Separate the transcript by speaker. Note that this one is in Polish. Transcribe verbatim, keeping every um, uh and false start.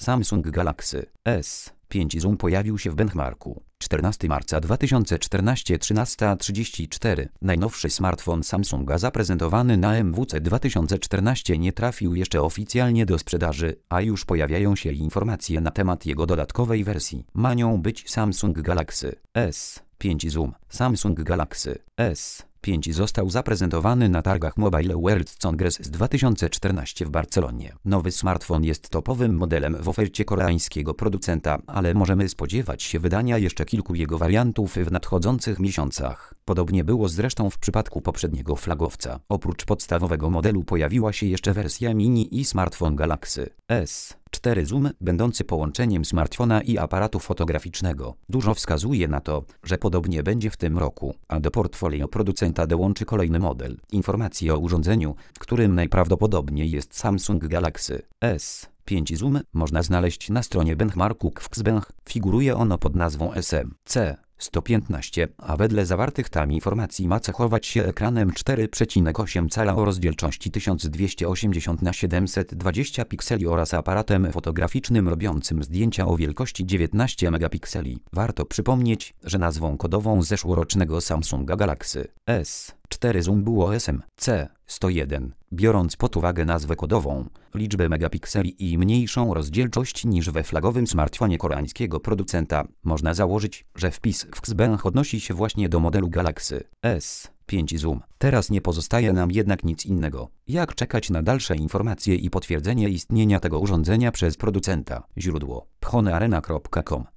Speaker 1: Samsung Galaxy S pięć Zoom pojawił się w benchmarku. czternastego marca dwa tysiące czternastego, trzynasta trzydzieści cztery. Najnowszy smartfon Samsunga zaprezentowany na M W C dwa tysiące czternaście nie trafił jeszcze oficjalnie do sprzedaży, a już pojawiają się informacje na temat jego dodatkowej wersji. Ma nią być Samsung Galaxy S pięć Zoom. Samsung Galaxy S pięć został zaprezentowany na targach Mobile World Congress z dwa tysiące czternaście w Barcelonie. Nowy smartfon jest topowym modelem w ofercie koreańskiego producenta, ale możemy spodziewać się wydania jeszcze kilku jego wariantów w nadchodzących miesiącach. Podobnie było zresztą w przypadku poprzedniego flagowca. Oprócz podstawowego modelu pojawiła się jeszcze wersja mini i smartfon Galaxy S cztery Zoom, będący połączeniem smartfona i aparatu fotograficznego. Dużo wskazuje na to, że podobnie będzie w tym roku, a do portfolio producenta dołączy kolejny model. Informacje o urządzeniu, którym najprawdopodobniej jest Samsung Galaxy S pięć Zoom, można znaleźć na stronie benchmarku Xbench. Figuruje ono pod nazwą S M C sto piętnaście, a wedle zawartych tam informacji ma cechować się ekranem cztery przecinek osiem cala o rozdzielczości tysiąc dwieście osiemdziesiąt na siedemset dwadzieścia pikseli oraz aparatem fotograficznym robiącym zdjęcia o wielkości dziewiętnaście megapikseli. Warto przypomnieć, że nazwą kodową zeszłorocznego Samsunga Galaxy S cztery Zoom było S M C sto jeden. Biorąc pod uwagę nazwę kodową, liczbę megapikseli i mniejszą rozdzielczość niż we flagowym smartfonie koreańskiego producenta, można założyć, że wpis w Xbench odnosi się właśnie do modelu Galaxy S pięć Zoom. Teraz nie pozostaje nam jednak nic innego, jak czekać na dalsze informacje i potwierdzenie istnienia tego urządzenia przez producenta. Źródło: phonearena kropka com